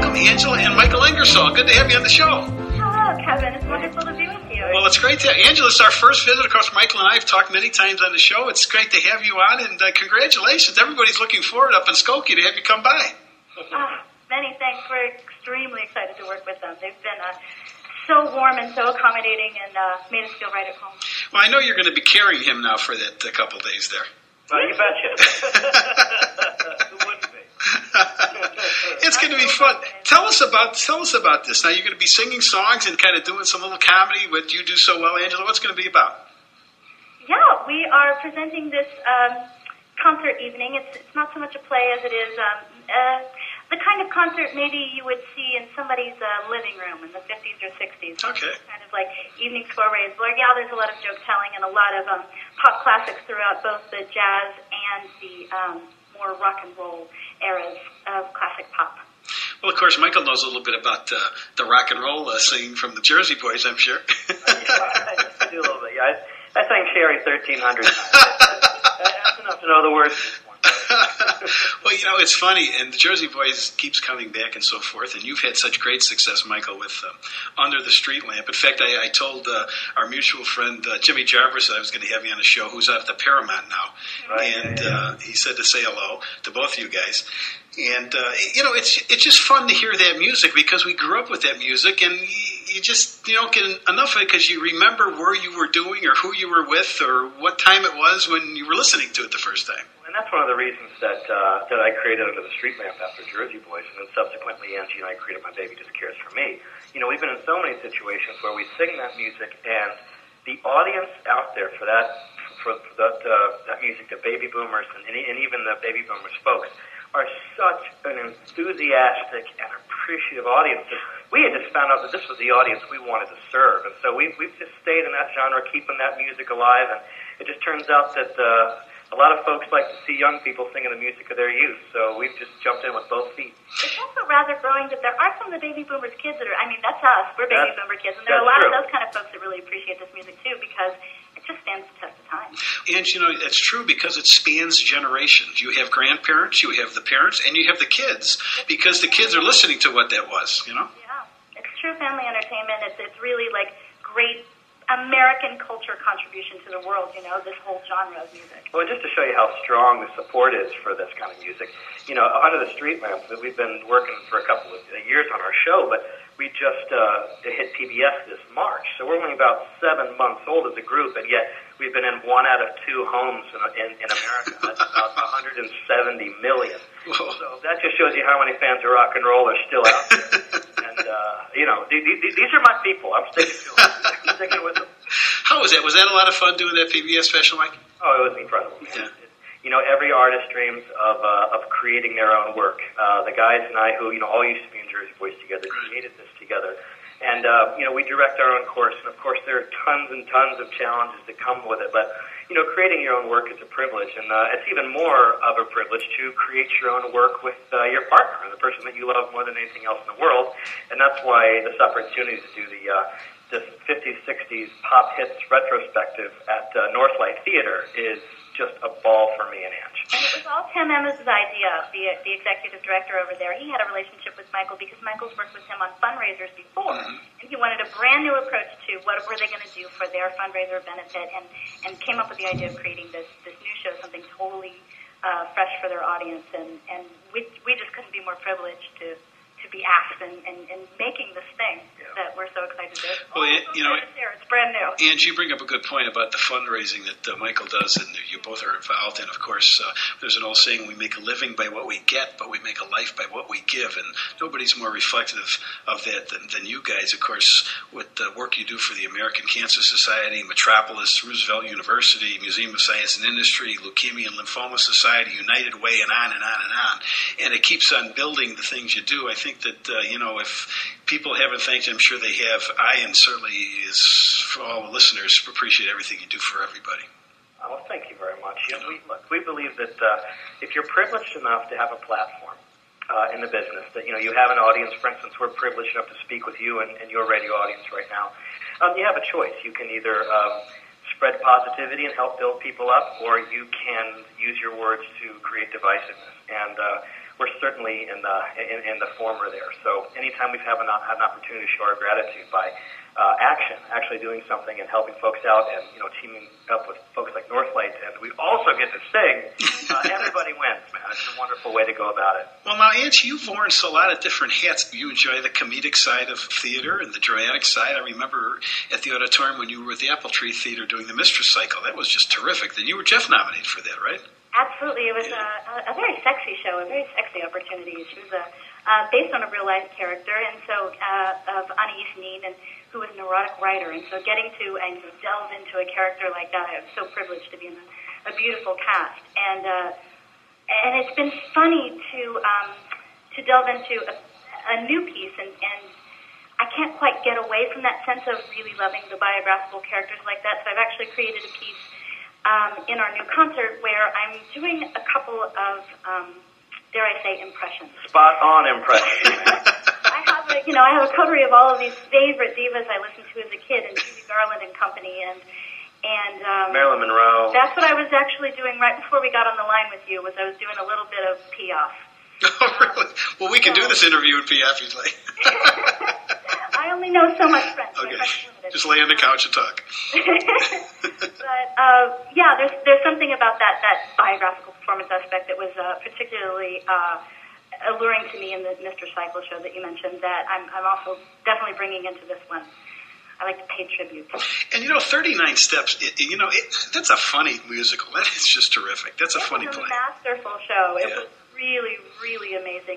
welcome Angela and Michael Ingersoll. Good to have you on the show. Hello, Kevin. It's wonderful to be with you. Well, it's great to have Angela. It's our first visit. Of course, Michael and I have talked many times on the show. It's great to have you on, and congratulations. Everybody's looking forward up in Skokie to have you come by. Many thanks. We're extremely excited to work with them. They've been so warm and so accommodating and made us feel right at home. Well, I know you're going to be carrying him now for that couple days there. Well, you betcha. Who wouldn't be? It's going to be fun. Tell us about this. Now you're going to be singing songs and kind of doing some little comedy, what you do so well, Angela. What's it going to be about? Yeah, we are presenting this concert evening. It's not so much a play as it is the kind of concert maybe you would see in somebody's living room in the 50s or 60s. Okay. Kind of like evening soirees where, yeah, there's a lot of joke telling and a lot of pop classics throughout both the jazz and the more rock and roll eras of classic pop. Well, of course, Michael knows a little bit about the rock and roll singing from the Jersey Boys, I'm sure. I do a little bit, yeah. I sang Sherry 1,300 times. That's enough to know the words. Well, it's funny, and the Jersey Boys keeps coming back and so forth, and you've had such great success, Michael, with Under the Street Lamp. In fact, I told our mutual friend, Jimmy Jarvis, that I was going to have you on the show, who's out at the Paramount now, right, and he said to say hello to both of you guys. And, it's just fun to hear that music because we grew up with that music, and you just don't get enough of it because you remember where you were doing or who you were with or what time it was when you were listening to it the first time. And that's one of the reasons that I created Under the Street Lamp after Jersey Boys, and then subsequently Angie and I created My Baby Just Cares for Me. We've been in so many situations where we sing that music, and the audience out there for that music, the baby boomers and even the baby boomers folks, are such an enthusiastic and appreciative audience. We had just found out that this was the audience we wanted to serve, and so we've just stayed in that genre, keeping that music alive, and it just turns out that a lot of folks like to see young people singing the music of their youth, so we've just jumped in with both feet. It's also rather growing that there are some of the baby boomers kids that are, that's us, we're baby boomer kids, and there are a lot of those kind of folks that really appreciate this music too, because it just stands the test of time. And, it's true because it spans generations. You have grandparents, you have the parents, and you have the kids, because the kids are listening to what that was, Yeah, it's true family entertainment. It's really like great American culture contribution to the world, this whole genre of music. Well, just to show you how strong the support is for this kind of music, Under the Street Lamp, we've been working for a couple of years on our show, but we just hit PBS this March, so we're only about 7 months old as a group, and yet we've been in 1 out of 2 homes in America. That's about 170 million. Whoa. So that just shows you how many fans of rock and roll are still out there. And, these are my people. I'm sticking to them. I'm sticking with them. How was that? Was that a lot of fun doing that PBS special, Mike? Oh, it was incredible. Yeah. Every artist dreams of creating their own work. The guys and I, who all used to be in Jersey Boys together, created this together. And we direct our own course, and of course there are tons and tons of challenges that come with it. But creating your own work is a privilege, and it's even more of a privilege to create your own work with your partner, the person that you love more than anything else in the world. And that's why this opportunity to do this 50s, 60s pop hits retrospective at Northlight Theater is just a ball for me and Ange. And it was all Tim Emma's idea, the executive director over there. He had a relationship with Michael because Michael's worked with him on fundraisers before, and he wanted a brand new approach to what were they going to do for their fundraiser benefit, and came up with the idea of creating this new show, something totally fresh for their audience, and we just couldn't be more privileged to be asked and making this thing that we're so excited to do. Well, it's brand new. And you bring up a good point about the fundraising that Michael does, and you both are involved in. Of course, there's an old saying, we make a living by what we get, but we make a life by what we give, and nobody's more reflective of that than you guys. Of course, with the work you do for the American Cancer Society, Metropolis, Roosevelt University, Museum of Science and Industry, Leukemia and Lymphoma Society, United Way, and on and on and on. And it keeps on building the things you do. I think that, if people haven't thanked you, I'm sure they have. I, and certainly for all the listeners, appreciate everything you do for everybody. Well, thank you very much. We believe that if you're privileged enough to have a platform in the business, that you have an audience. For instance, we're privileged enough to speak with you and your radio audience right now. You have a choice. You can either spread positivity and help build people up, or you can use your words to create divisiveness. And we're certainly in the former there. So anytime we've had an opportunity to show our gratitude by actually doing something and helping folks out, and teaming up with folks like Northlight, and we also get to sing, everybody wins, man. It's a wonderful way to go about it. Well, now, Angie, you've worn a lot of different hats. You enjoy the comedic side of theater and the dramatic side. I remember at the auditorium when you were at the Apple Tree Theater doing the Mistress Cycle. That was just terrific. Then you were Jeff nominated for that, right? Absolutely. It was a very sexy show, a very sexy opportunity. She was based on a real-life character, and so of Anais Nin, and who was a neurotic writer. And so getting to delve into a character like that, I was so privileged to be in a beautiful cast. And it's been funny to delve into a new piece, and I can't quite get away from that sense of really loving the biographical characters like that. So I've actually created a piece in our new concert where I'm doing a couple of, dare I say, impressions. Spot on impressions. I have a coterie of all of these favorite divas I listened to as a kid, and Judy Garland and company, and Marilyn Monroe. That's what I was actually doing right before we got on the line with you. I was doing a little bit of Piaf. Oh, really? Well, we can do this interview in Piaf if you'd like. I only know so much French. Okay. Just lay on the couch and talk. But there's something about that biographical performance aspect that was particularly alluring to me in the Mr. Cycle show that you mentioned, that I'm also definitely bringing into this one. I like to pay tribute. And 39 Steps, that's a funny musical. That is just terrific. That's a funny play. It was a masterful show. It was really, really amazing.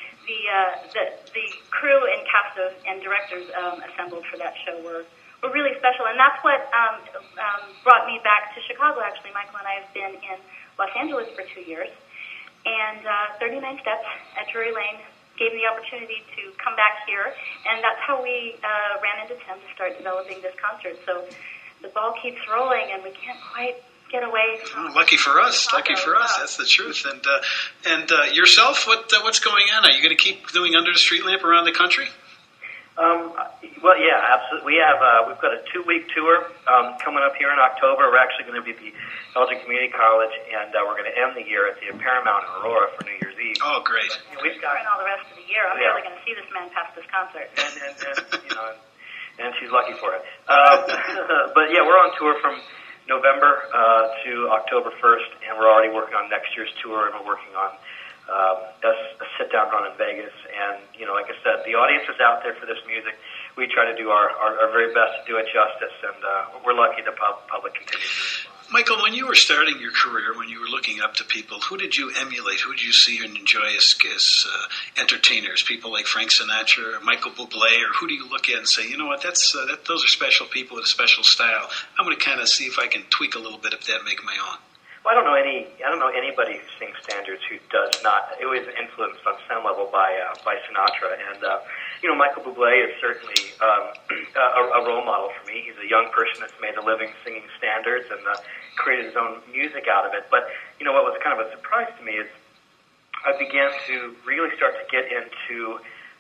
The crew and cast and directors assembled for that show were really special, and that's what brought me back to Chicago. Actually, Michael and I have been in Los Angeles for 2 years, and 39 Steps at Drury Lane gave me the opportunity to come back here, and that's how we ran into Tim to start developing this concert. So the ball keeps rolling, and we can't quite get away from lucky for us. Lucky for us. That's the truth. And yourself, what's going on? Are you going to keep doing Under the Street Lamp around the country? Well, yeah, absolutely. We've got a 2-week tour coming up here in October. We're actually going to be at the Elgin Community College, and we're going to end the year at the Paramount in Aurora for New Year's Eve. Oh, great! And we've got all the rest of the year. I'm really going to see this man past this concert. And she's lucky for it. But yeah, we're on tour from November to October 1st, and we're already working on next year's tour, and we're working on a sit-down run in Vegas. And, like I said, the audience is out there for this music. We try to do our very best to do it justice, and we're lucky the public continues to respond. Michael, when you were starting your career, when you were looking up to people, who did you emulate? Who did you see and enjoy as entertainers? People like Frank Sinatra, or Michael Bublé, or who do you look at and say, you know what, those are special people with a special style. I'm going to kind of see if I can tweak a little bit of that, make my own. Well, I don't know anybody who sings standards who does not. It was influenced on some level by Sinatra, and Michael Bublé is certainly a role model for me. He's a young person that's made a living singing standards and created his own music out of it. But what was kind of a surprise to me is I began to really start to get into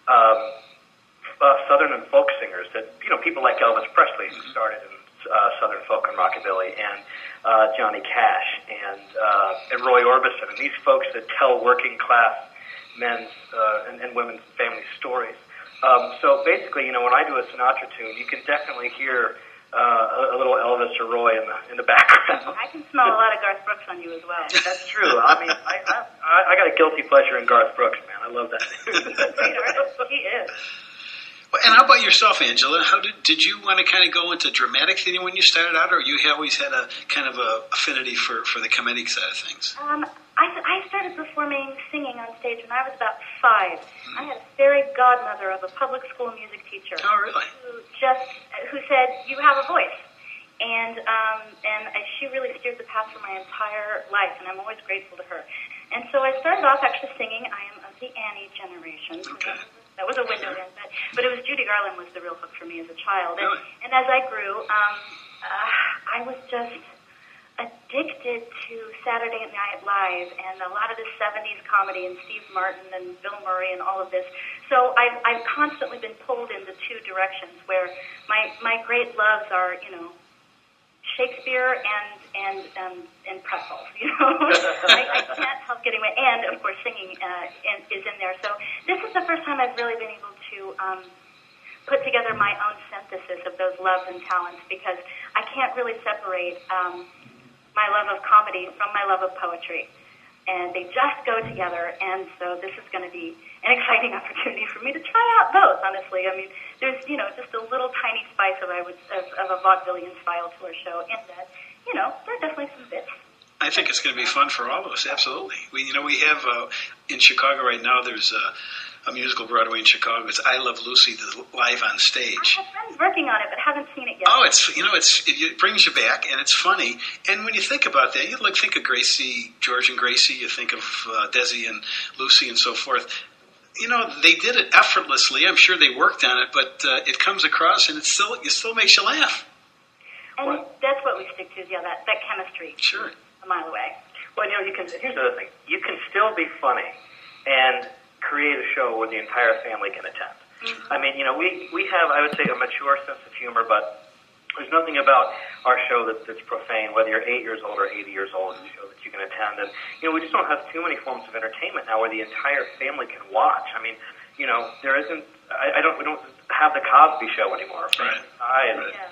Southern and folk singers that people like Elvis Presley, who started in Southern folk and rockabilly, and Johnny Cash, and Roy Orbison, and these folks that tell working class men's and women's family stories. So basically, when I do a Sinatra tune, you can definitely hear a little Elvis or Roy in the background. I can smell a lot of Garth Brooks on you as well. That's true. I mean, I got a guilty pleasure in Garth Brooks, man. I love that. Great artist. He is. And how about yourself, Angela? How did you want to kind of go into dramatic theater when you started out, or you always had a kind of a affinity for the comedic side of things? I started performing singing on stage when I was about 5. I had a fairy godmother of a public school music teacher. Oh, really? Who said, "You have a voice," and she really steered the path for my entire life, and I'm always grateful to her. And so I started off actually singing. I am of the Annie generation. Okay. That was a window in, but it was Judy Garland was the real hook for me as a child. Really? And as I grew, I was just addicted to Saturday Night Live and a lot of the 70s comedy and Steve Martin and Bill Murray and all of this. So I've constantly been pulled into two directions where my great loves are, Shakespeare and pretzels. I can't help getting my, and of course singing is in there. So this is the first time I've really been able to put together my own synthesis of those loves and talents, because I can't really separate my love of comedy from my love of poetry. And they just go together, and so this is going to be an exciting opportunity for me to try out both, honestly. I mean, there's, just a little tiny spice of a vaudevillian style to our show in that, there are definitely some bits. I think it's going to be fun for all of us, absolutely. We have, in Chicago right now, there's a musical Broadway in Chicago. It's I Love Lucy, live on stage. I have friends working on it, but haven't seen it yet. Oh, it brings you back, and it's funny. And when you think about that, you think of George and Gracie. You think of Desi and Lucy and so forth. They did it effortlessly. I'm sure they worked on it, but it comes across, and it still makes you laugh. And that's what we stick to, that chemistry. Sure. A mile away. Well, here's the other thing. You can still be funny and create a show where the entire family can attend. Mm-hmm. I mean, we have, I would say, a mature sense of humor, but there's nothing about our show that's profane, whether you're 8 years old or 80 years old, it's a show that you can attend. And, we just don't have too many forms of entertainment now where the entire family can watch. I mean, there isn't, we don't have the Cosby Show anymore. Right.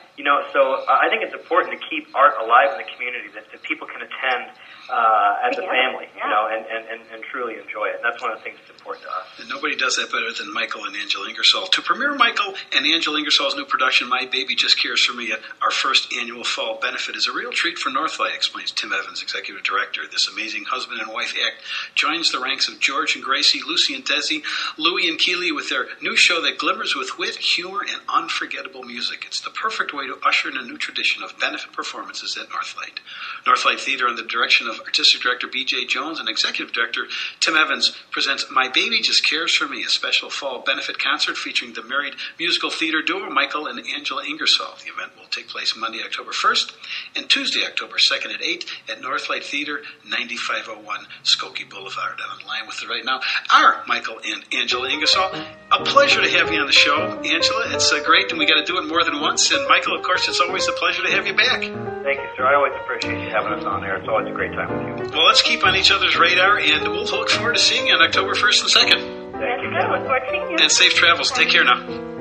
So I think it's important to keep art alive in the community, that people can attend as a family, and truly enjoy it. And that's one of the things that's important to us. And nobody does that better than Michael and Angela Ingersoll. To premiere Michael and Angela Ingersoll's new production, My Baby Just Cares for Me, our first annual fall benefit, is a real treat for Northlight, explains Tim Evans, executive director. This amazing husband and wife act joins the ranks of George and Gracie, Lucy and Desi, Louie and Keely, with their new show that glimmers with wit, humor, and unforgettable music. It's the perfect way to usher in a new tradition of benefit performances at Northlight. Northlight Theater, under the direction of artistic director B.J. Jones and executive director Tim Evans, presents My Baby Just Cares for Me, a special fall benefit concert featuring the married musical theater duo Michael and Angela Ingersoll. The event will take place Monday, October 1st and Tuesday, October 2nd at 8 at Northlight Theater, 9501 Skokie Boulevard. And on line with us right now are Michael and Angela Ingersoll. A pleasure to have you on the show, Angela. It's great, and we got to do it more than once. And Michael, of course, it's always a pleasure to have you back. Thank you, sir. I always appreciate you having us on there. It's always a great time with you. Well, let's keep on each other's radar, and we'll look forward to seeing you on October 1st and 2nd. Thank you. Look forward to seeing you. And safe travels. Take care now.